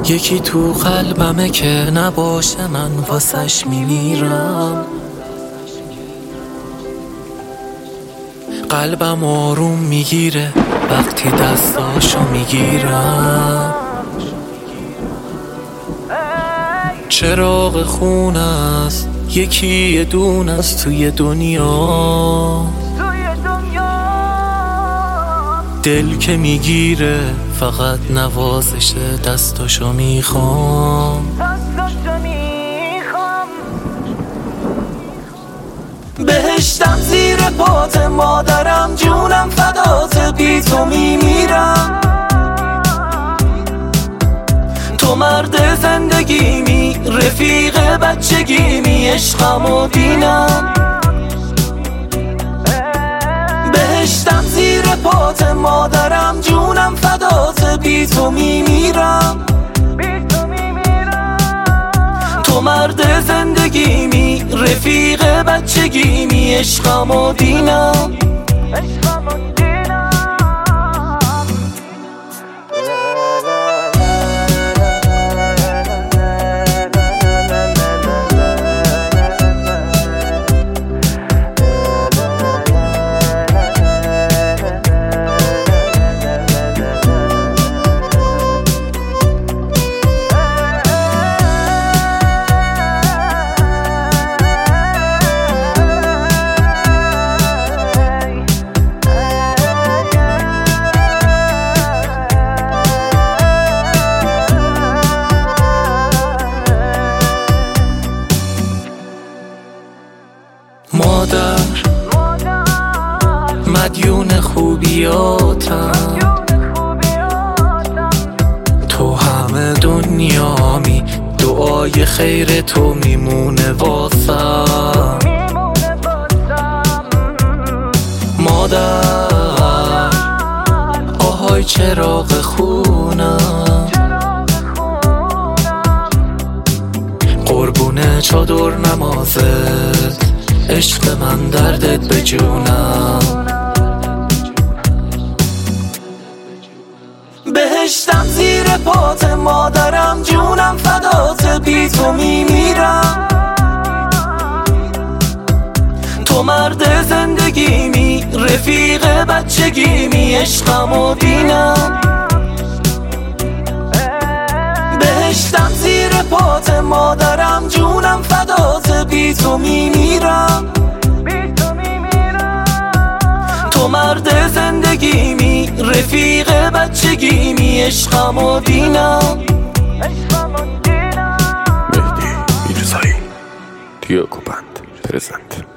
یکی تو قلبمه که نباشه من واسش میمیرم. قلبم آروم میگیره وقتی دستاشو میگیرم. چراغ خونه است یکی یه دونه است توی دنیا. دل که میگیره فقط نوازش دستاشو میخوام. بهشتم زیر پات مادرم، جونم فدات، بی تو میمیرم. تو مرد زندگیمی، رفیق بچگیمی، عشقم و دینم. بهشتم زیر پات مادرم، جونم فدات، بی تو میمیرم. تو مرد زندگیمی، رفیق بچگیمی، عشقم و دینم. مادر مدیون خوبیاتم، تو همه دنیامی، دعای خیر تو میمونه واسم. مادر آهای چراغ خونم، قربون چادر نمازت، عشق من دردت به جونم. بهشتم زیر پات مادرم، جونم فدات، بی تو میمیرم. تو مرد زندگیمی، رفیق بچگیمی، عشقم و دینم. بهشتم زیر پات مادرم، جونم فدات، بی تو میمیرم. تو مرد زندگیمی، رفیق بچگیمی، عشقم و دینم. مهدی میرزایی، دیوکو بند پرزنت.